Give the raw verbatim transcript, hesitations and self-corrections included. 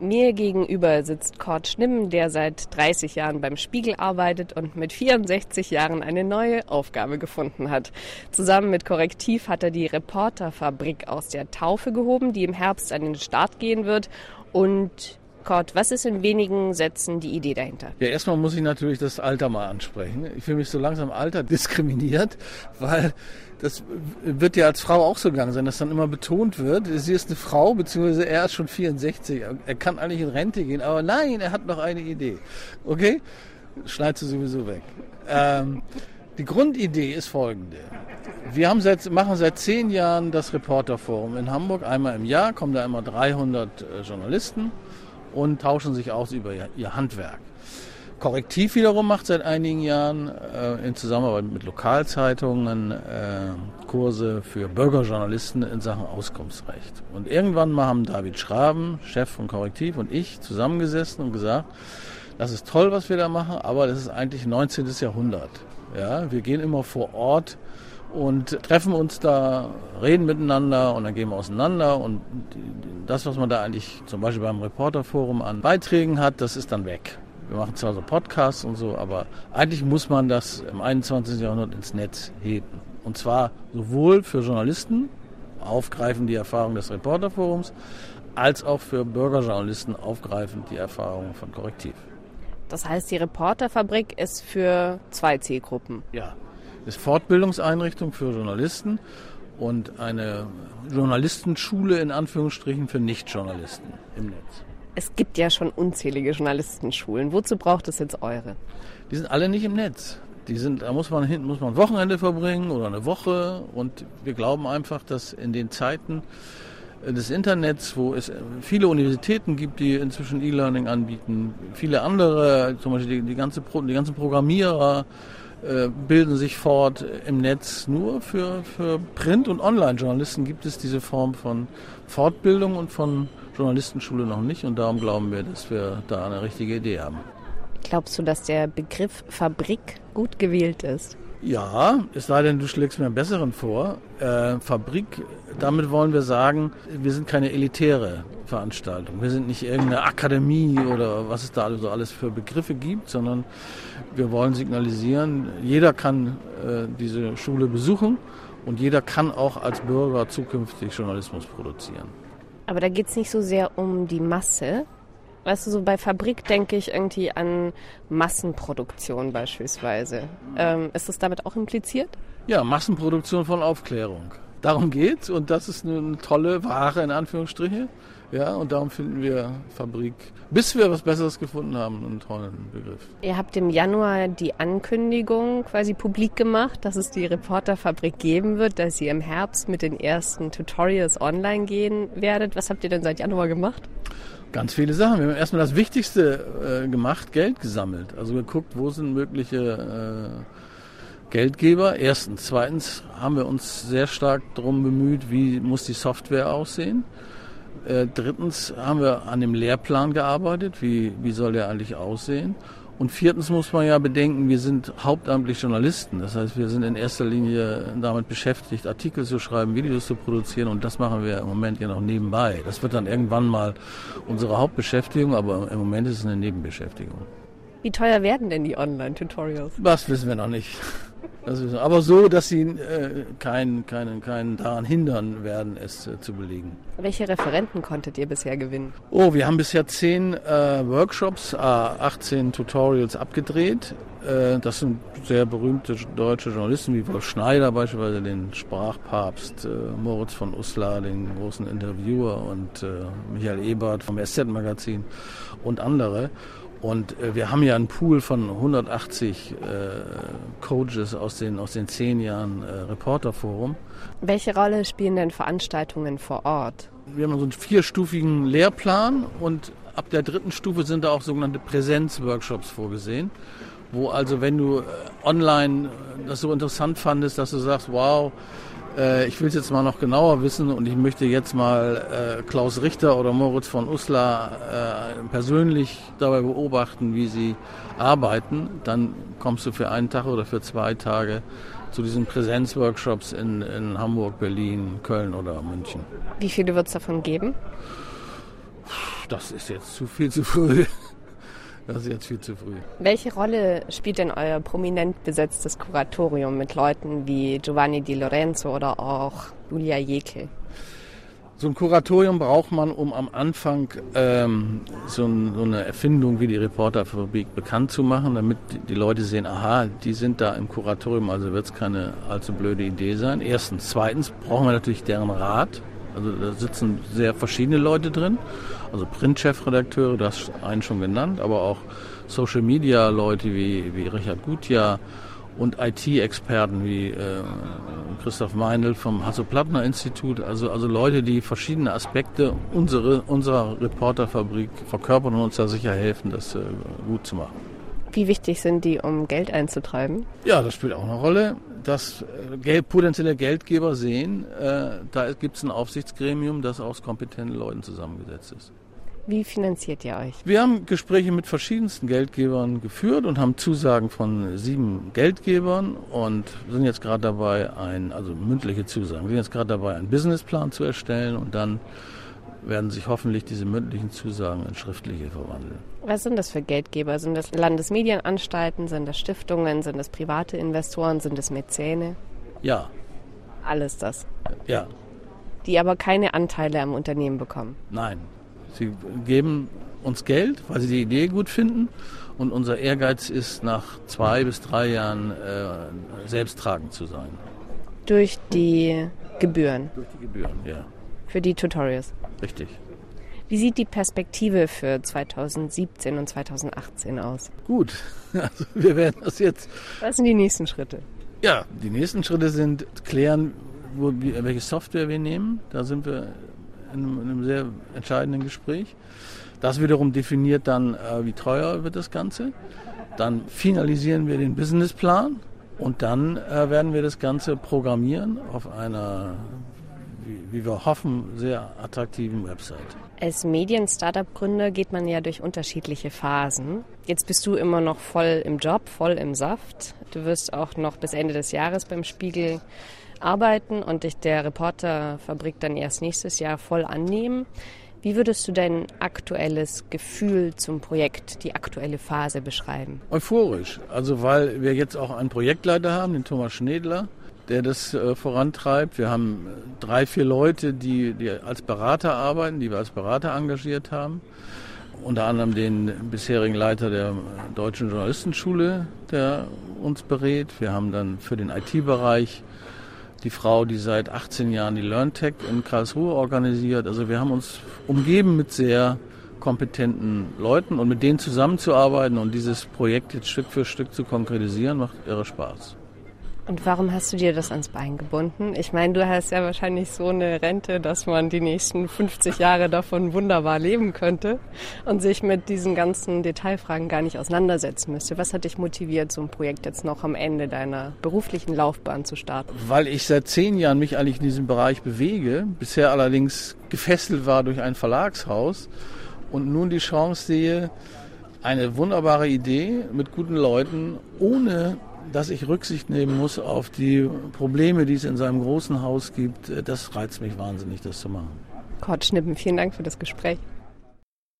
Mir gegenüber sitzt Cord Schnimm, der seit dreißig Jahren beim Spiegel arbeitet und mit vierundsechzig Jahren eine neue Aufgabe gefunden hat. Zusammen mit Korrektiv hat er die Reporterfabrik aus der Taufe gehoben, die im Herbst an den Start gehen wird. Und Cord, was ist in wenigen Sätzen die Idee dahinter? Ja, erstmal muss ich natürlich das Alter mal ansprechen. Ich fühle mich so langsam Alter diskriminiert, weil das wird ja als Frau auch so gegangen sein, dass dann immer betont wird, sie ist eine Frau, beziehungsweise er ist schon vierundsechzig. Er kann eigentlich in Rente gehen, aber nein, er hat noch eine Idee. Okay? Schneidest du sowieso weg. Ähm, die Grundidee ist folgende. Wir haben seit, machen seit zehn Jahren das Reporterforum in Hamburg. Einmal im Jahr kommen da immer dreihundert äh, Journalisten und tauschen sich aus über ihr, ihr Handwerk. Korrektiv wiederum macht seit einigen Jahren äh, in Zusammenarbeit mit Lokalzeitungen äh, Kurse für Bürgerjournalisten in Sachen Auskunftsrecht. Und irgendwann mal haben David Schraben, Chef von Korrektiv, und ich zusammengesessen und gesagt, das ist toll, was wir da machen, aber das ist eigentlich neunzehnten. Jahrhundert. Ja, wir gehen immer vor Ort und treffen uns da, reden miteinander und dann gehen wir auseinander. Und das, was man da eigentlich zum Beispiel beim Reporterforum an Beiträgen hat, das ist dann weg. Wir machen zwar so Podcasts und so, aber eigentlich muss man das im einundzwanzigsten. Jahrhundert ins Netz heben. Und zwar sowohl für Journalisten, aufgreifend die Erfahrung des Reporterforums, als auch für Bürgerjournalisten, aufgreifend die Erfahrung von Korrektiv. Das heißt, die Reporterfabrik ist für zwei Zielgruppen? Ja, ist Fortbildungseinrichtung für Journalisten und eine Journalistenschule in Anführungsstrichen für Nichtjournalisten im Netz. Es gibt ja schon unzählige Journalistenschulen. Wozu braucht es jetzt eure? Die sind alle nicht im Netz. Die sind, da muss man hinten muss man ein Wochenende verbringen oder eine Woche. Und wir glauben einfach, dass in den Zeiten des Internets, wo es viele Universitäten gibt, die inzwischen E-Learning anbieten, viele andere, zum Beispiel die, die, ganze, die ganzen Programmierer äh, bilden sich fort im Netz. Nur für, für Print- und Online-Journalisten gibt es diese Form von Fortbildung und von Journalistenschule noch nicht. Und darum glauben wir, dass wir da eine richtige Idee haben. Glaubst du, dass der Begriff Fabrik gut gewählt ist? Ja, es sei denn, du schlägst mir einen besseren vor. Äh, Fabrik, damit wollen wir sagen, wir sind keine elitäre Veranstaltung. Wir sind nicht irgendeine Akademie oder was es da also alles für Begriffe gibt, sondern wir wollen signalisieren, jeder kann äh, diese Schule besuchen und jeder kann auch als Bürger zukünftig Journalismus produzieren. Aber da geht es nicht so sehr um die Masse. Weißt du, so bei Fabrik denke ich irgendwie an Massenproduktion beispielsweise. Ähm, ist das damit auch impliziert? Ja, Massenproduktion von Aufklärung. Darum geht's und das ist eine tolle Ware in Anführungsstriche. Ja, und darum finden wir Fabrik, bis wir was Besseres gefunden haben, einen tollen Begriff. Ihr habt im Januar die Ankündigung quasi publik gemacht, dass es die Reporterfabrik geben wird, dass ihr im Herbst mit den ersten Tutorials online gehen werdet. Was habt ihr denn seit Januar gemacht? Ganz viele Sachen. Wir haben erstmal das Wichtigste äh, gemacht, Geld gesammelt. Also geguckt, wo sind mögliche äh, Geldgeber. Erstens. Zweitens haben wir uns sehr stark darum bemüht, wie muss die Software aussehen. Äh, drittens haben wir an dem Lehrplan gearbeitet, wie, wie soll der eigentlich aussehen. Und viertens muss man ja bedenken, wir sind hauptamtlich Journalisten. Das heißt, wir sind in erster Linie damit beschäftigt, Artikel zu schreiben, Videos zu produzieren. Und das machen wir im Moment ja noch nebenbei. Das wird dann irgendwann mal unsere Hauptbeschäftigung, aber im Moment ist es eine Nebenbeschäftigung. Wie teuer werden denn die Online-Tutorials? Das wissen wir noch nicht. Das wissen wir. Aber so, dass sie äh, keinen keinen, keinen daran hindern werden, es äh, zu belegen. Welche Referenten konntet ihr bisher gewinnen? Oh, wir haben bisher zehn äh, Workshops, äh, achtzehn Tutorials abgedreht. Äh, das sind sehr berühmte deutsche Journalisten wie Wolf Schneider beispielsweise, den Sprachpapst, äh, Moritz von Uslar, den großen Interviewer und äh, Michael Ebert vom S Z-Magazin und andere. Und äh, wir haben ja einen Pool von hundertachtzig äh, Coaches aus den, aus den zehn Jahren äh, Reporterforum. Welche Rolle spielen denn Veranstaltungen vor Ort? Wir haben so einen vierstufigen Lehrplan und ab der dritten Stufe sind da auch sogenannte Präsenzworkshops vorgesehen, wo also, wenn du äh, online das so interessant fandest, dass du sagst, wow, äh, ich will es jetzt mal noch genauer wissen und ich möchte jetzt mal äh, Klaus Richter oder Moritz von Uslar äh, persönlich dabei beobachten, wie sie arbeiten, dann kommst du für einen Tag oder für zwei Tage zu diesen Präsenzworkshops in, in Hamburg, Berlin, Köln oder München. Wie viele wird es davon geben? Das ist jetzt zu viel zu früh. Das ist jetzt viel zu früh. Welche Rolle spielt denn euer prominent besetztes Kuratorium mit Leuten wie Giovanni Di Lorenzo oder auch Julia Jekyll? So ein Kuratorium braucht man, um am Anfang ähm, so, ein, so eine Erfindung wie die Reporterfabrik bekannt zu machen, damit die Leute sehen, aha, die sind da im Kuratorium, also wird es keine allzu blöde Idee sein. Erstens. Zweitens brauchen wir natürlich deren Rat. Also da sitzen sehr verschiedene Leute drin, also Print-Chefredakteure, du hast einen schon genannt, aber auch Social-Media-Leute wie, wie Richard Gutjahr und I T-Experten wie äh, Christoph Meindl vom Hasso-Plattner-Institut, also, also Leute, die verschiedene Aspekte unsere, unserer Reporterfabrik verkörpern und uns da sicher helfen, das äh, gut zu machen. Wie wichtig sind die, um Geld einzutreiben? Ja, das spielt auch eine Rolle. Dass Geld, potenzielle Geldgeber sehen, äh, da gibt es ein Aufsichtsgremium, das aus kompetenten Leuten zusammengesetzt ist. Wie finanziert ihr euch? Wir haben Gespräche mit verschiedensten Geldgebern geführt und haben Zusagen von sieben Geldgebern und sind jetzt gerade dabei, ein, also mündliche Zusagen, sind jetzt gerade dabei, einen Businessplan zu erstellen und dann werden sich hoffentlich diese mündlichen Zusagen in schriftliche verwandeln. Was sind das für Geldgeber? Sind das Landesmedienanstalten, sind das Stiftungen, sind das private Investoren, sind das Mäzene? Ja. Alles das? Ja. Die aber keine Anteile am Unternehmen bekommen? Nein. Sie geben uns Geld, weil sie die Idee gut finden und unser Ehrgeiz ist, nach zwei bis drei Jahren äh, selbsttragend zu sein. Durch die Gebühren? Durch die Gebühren, ja. Für die Tutorials? Richtig. Wie sieht die Perspektive für zweitausendsiebzehn und zweitausendachtzehn aus? Gut, also wir werden das jetzt... Was sind die nächsten Schritte? Ja, die nächsten Schritte sind klären, wo, welche Software wir nehmen. Da sind wir in einem, in einem sehr entscheidenden Gespräch. Das wiederum definiert dann, äh, wie teuer wird das Ganze. Dann finalisieren wir den Businessplan und dann äh, werden wir das Ganze programmieren auf einer, wie, wie wir hoffen, sehr attraktiven Website. Als Medien-Startup-Gründer geht man ja durch unterschiedliche Phasen. Jetzt bist du immer noch voll im Job, voll im Saft. Du wirst auch noch bis Ende des Jahres beim Spiegel arbeiten und dich der Reporterfabrik dann erst nächstes Jahr voll annehmen. Wie würdest du dein aktuelles Gefühl zum Projekt, die aktuelle Phase beschreiben? Euphorisch, also weil wir jetzt auch einen Projektleiter haben, den Thomas Schnedler, der das äh, vorantreibt. Wir haben drei, vier Leute, die, die als Berater arbeiten, die wir als Berater engagiert haben. Unter anderem den bisherigen Leiter der Deutschen Journalistenschule, der uns berät. Wir haben dann für den I T-Bereich die Frau, die seit achtzehn Jahren die LearnTech in Karlsruhe organisiert. Also wir haben uns umgeben mit sehr kompetenten Leuten und mit denen zusammenzuarbeiten und dieses Projekt jetzt Stück für Stück zu konkretisieren, macht irre Spaß. Und warum hast du dir das ans Bein gebunden? Ich meine, du hast ja wahrscheinlich so eine Rente, dass man die nächsten fünfzig Jahre davon wunderbar leben könnte und sich mit diesen ganzen Detailfragen gar nicht auseinandersetzen müsste. Was hat dich motiviert, so ein Projekt jetzt noch am Ende deiner beruflichen Laufbahn zu starten? Weil ich seit zehn Jahren mich eigentlich in diesem Bereich bewege, bisher allerdings gefesselt war durch ein Verlagshaus und nun die Chance sehe, eine wunderbare Idee mit guten Leuten, ohne dass ich Rücksicht nehmen muss auf die Probleme, die es in seinem großen Haus gibt. Das reizt mich wahnsinnig, das zu machen. Kurt Schnippen, vielen Dank für das Gespräch.